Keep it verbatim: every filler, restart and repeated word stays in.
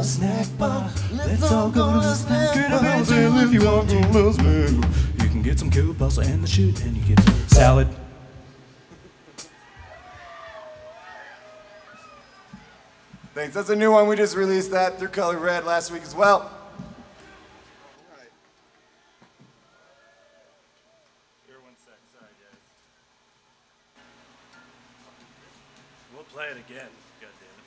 snack bar. Let's all go to the snack bar. And if you want to lose me, you can get some kielbasa and the shoot, and you get some salad. Thanks. That's a new one. We just released that through Color Red last week as well. Here, one sec. Sorry, guys. We'll play it again. God damn it.